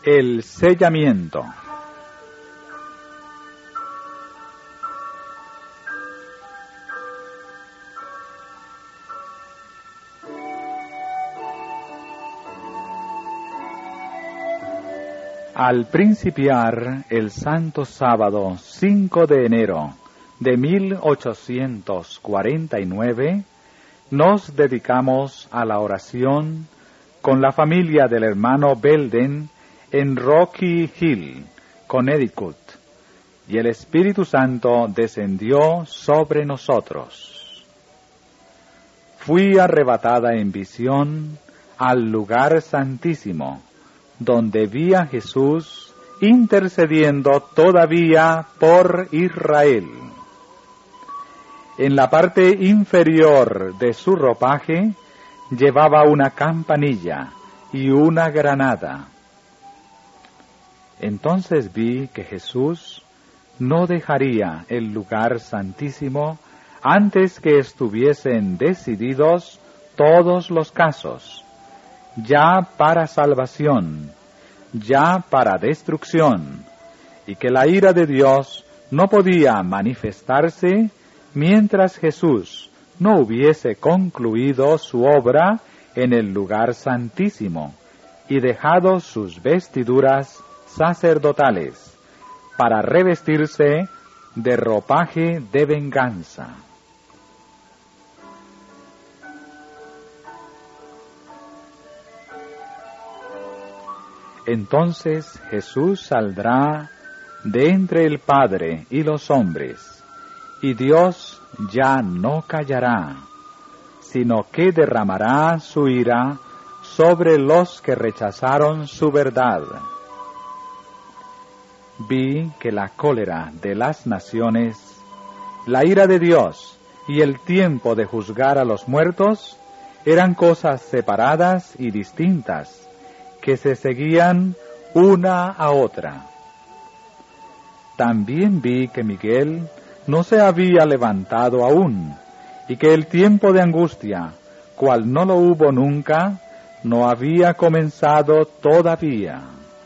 El sellamiento. Al principiar el santo sábado 5 de enero de 1849, nos dedicamos a la oración con la familia del hermano Belden en Rocky Hill, Connecticut, y el Espíritu Santo descendió sobre nosotros. Fui arrebatada en visión al lugar santísimo, donde vi a Jesús intercediendo todavía por Israel. En la parte inferior de su ropaje llevaba una campanilla y una granada. Entonces vi que Jesús no dejaría el lugar santísimo antes que estuviesen decididos todos los casos, ya para salvación, ya para destrucción, y que la ira de Dios no podía manifestarse mientras Jesús no hubiese concluido su obra en el lugar santísimo y dejado sus vestiduras sacerdotales para revestirse de ropaje de venganza. Entonces Jesús saldrá de entre el Padre y los hombres, y Dios ya no callará, sino que derramará su ira sobre los que rechazaron su verdad. Vi que la cólera de las naciones, la ira de Dios y el tiempo de juzgar a los muertos eran cosas separadas y distintas, que se seguían una a otra. También vi que Miguel no se había levantado aún, y que el tiempo de angustia, cual no lo hubo nunca, no había comenzado todavía.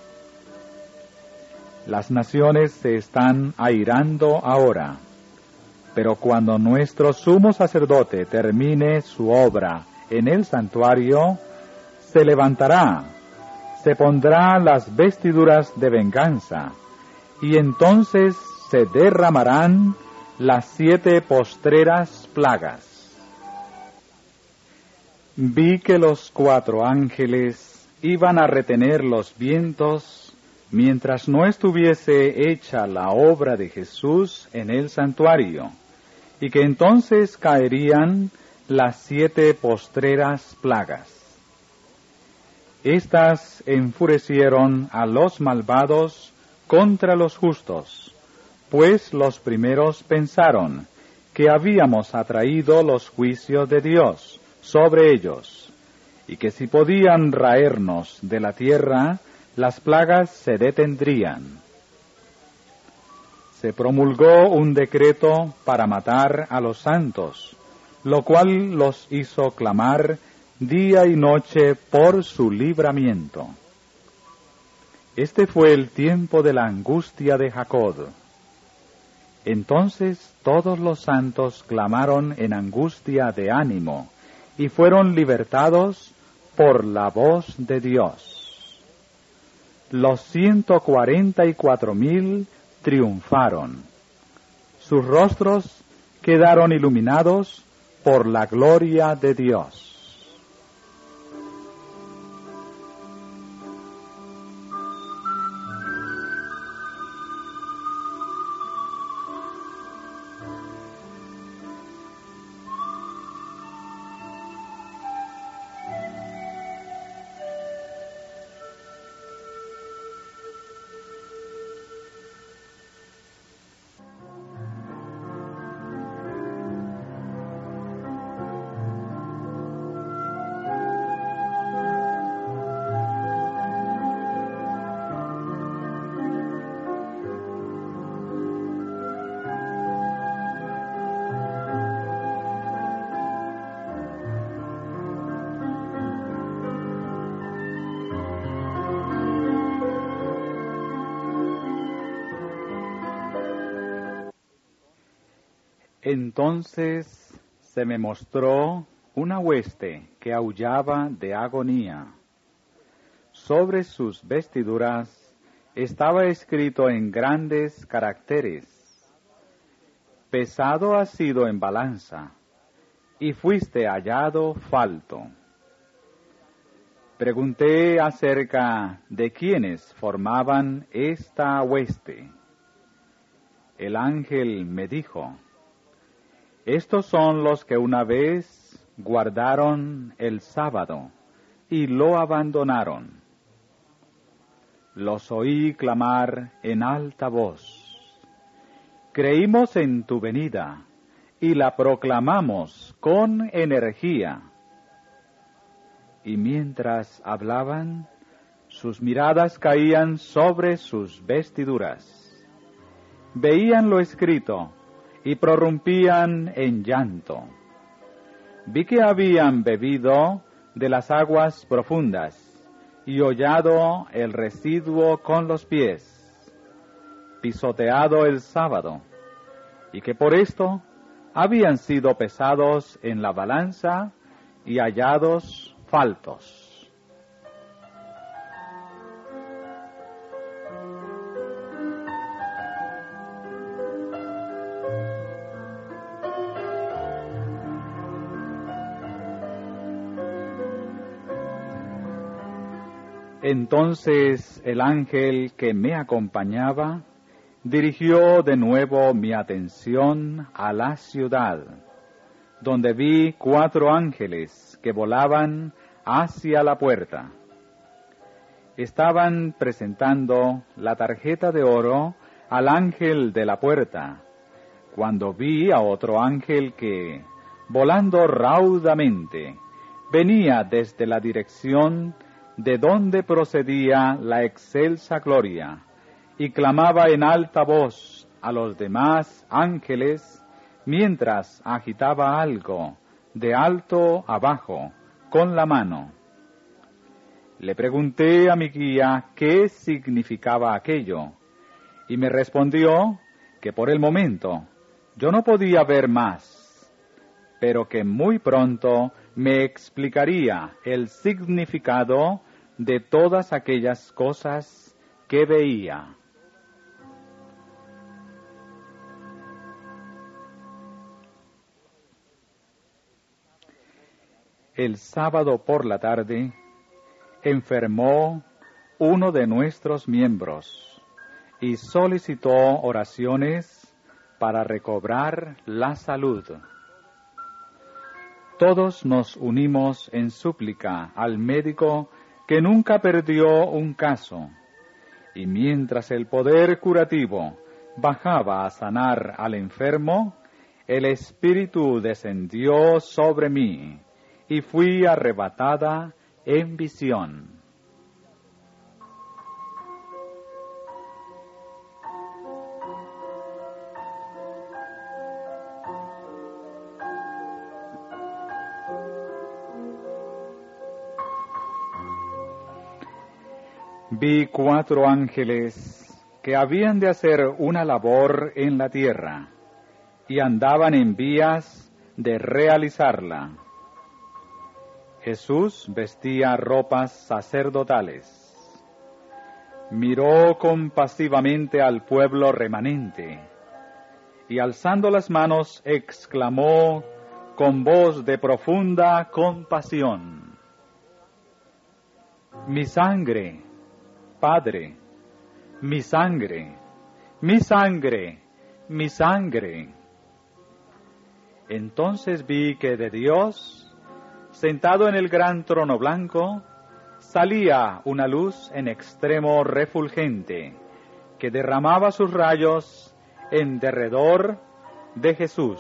Las naciones se están airando ahora, pero cuando nuestro sumo sacerdote termine su obra en el santuario, se levantará, se pondrá las vestiduras de venganza, y entonces se derramarán las 7 postreras plagas. Vi que los 4 ángeles iban a retener los vientos mientras no estuviese hecha la obra de Jesús en el santuario, y que entonces caerían las 7 postreras plagas. Estas enfurecieron a los malvados contra los justos, pues los primeros pensaron que habíamos atraído los juicios de Dios sobre ellos, y que si podían raernos de la tierra, las plagas se detendrían. Se promulgó un decreto para matar a los santos, lo cual los hizo clamar día y noche por su libramiento. Este fue el tiempo de la angustia de Jacob. Entonces todos los santos clamaron en angustia de ánimo, y fueron libertados por la voz de Dios. Los 144,000 triunfaron. Sus rostros quedaron iluminados por la gloria de Dios. Entonces se me mostró una hueste que aullaba de agonía. Sobre sus vestiduras estaba escrito en grandes caracteres: pesado has sido en balanza, y fuiste hallado falto. Pregunté acerca de quiénes formaban esta hueste. El ángel me dijo: estos son los que una vez guardaron el sábado y lo abandonaron. Los oí clamar en alta voz: creímos en tu venida y la proclamamos con energía. Y mientras hablaban, sus miradas caían sobre sus vestiduras. Veían lo escrito y prorrumpían en llanto. Vi que habían bebido de las aguas profundas y hollado el residuo con los pies, pisoteado el sábado, y que por esto habían sido pesados en la balanza y hallados faltos. Entonces el ángel que me acompañaba dirigió de nuevo mi atención a la ciudad, donde vi 4 ángeles que volaban hacia la puerta. Estaban presentando la tarjeta de oro al ángel de la puerta, cuando vi a otro ángel que, volando raudamente, venía desde la dirección de donde procedía la excelsa gloria, y clamaba en alta voz a los demás ángeles, mientras agitaba algo de alto abajo con la mano. Le pregunté a mi guía qué significaba aquello, y me respondió que por el momento yo no podía ver más, pero que muy pronto me explicaría el significado de todas aquellas cosas que veía. El sábado por la tarde enfermó uno de nuestros miembros y solicitó oraciones para recobrar la salud. Todos nos unimos en súplica al médico que nunca perdió un caso, y mientras el poder curativo bajaba a sanar al enfermo, el Espíritu descendió sobre mí, y fui arrebatada en visión. Vi 4 ángeles que habían de hacer una labor en la tierra, y andaban en vías de realizarla. Jesús vestía ropas sacerdotales. Miró compasivamente al pueblo remanente, y alzando las manos exclamó con voz de profunda compasión: mi sangre, Padre, mi sangre, mi sangre, mi sangre. Entonces vi que de Dios, sentado en el gran trono blanco, salía una luz en extremo refulgente, que derramaba sus rayos en derredor de Jesús.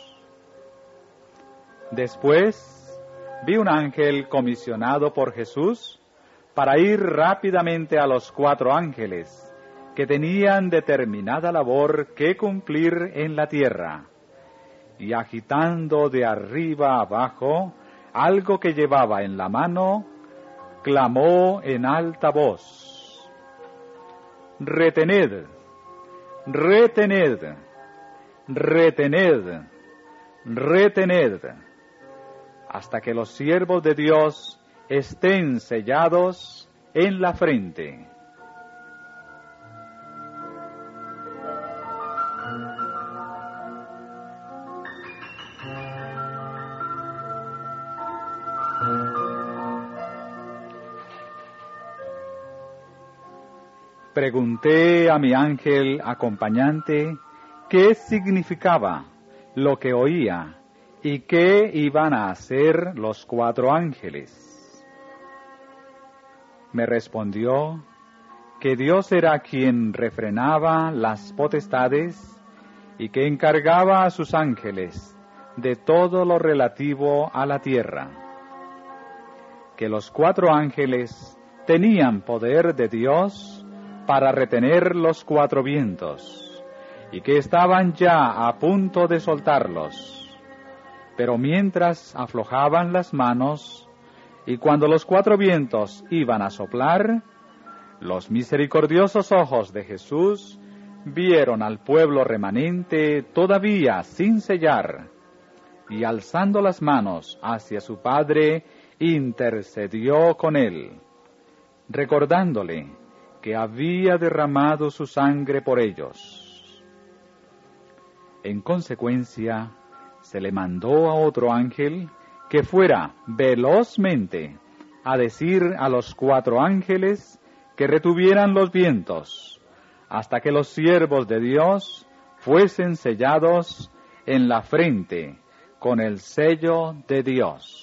Después vi un ángel comisionado por Jesús para ir rápidamente a los 4 ángeles, que tenían determinada labor que cumplir en la tierra, y agitando de arriba abajo algo que llevaba en la mano, clamó en alta voz: retened, retened, retened, retened, hasta que los siervos de Dios estén sellados en la frente. Pregunté a mi ángel acompañante qué significaba lo que oía y qué iban a hacer los 4 ángeles. Me respondió que Dios era quien refrenaba las potestades y que encargaba a sus ángeles de todo lo relativo a la tierra, que los 4 ángeles tenían poder de Dios para retener los 4 vientos, y que estaban ya a punto de soltarlos. Pero mientras aflojaban las manos, y cuando los 4 vientos iban a soplar, los misericordiosos ojos de Jesús vieron al pueblo remanente todavía sin sellar, y alzando las manos hacia su Padre, intercedió con él, recordándole que había derramado su sangre por ellos. En consecuencia, se le mandó a otro ángel que fuera velozmente a decir a los 4 ángeles que retuvieran los vientos, hasta que los siervos de Dios fuesen sellados en la frente con el sello de Dios.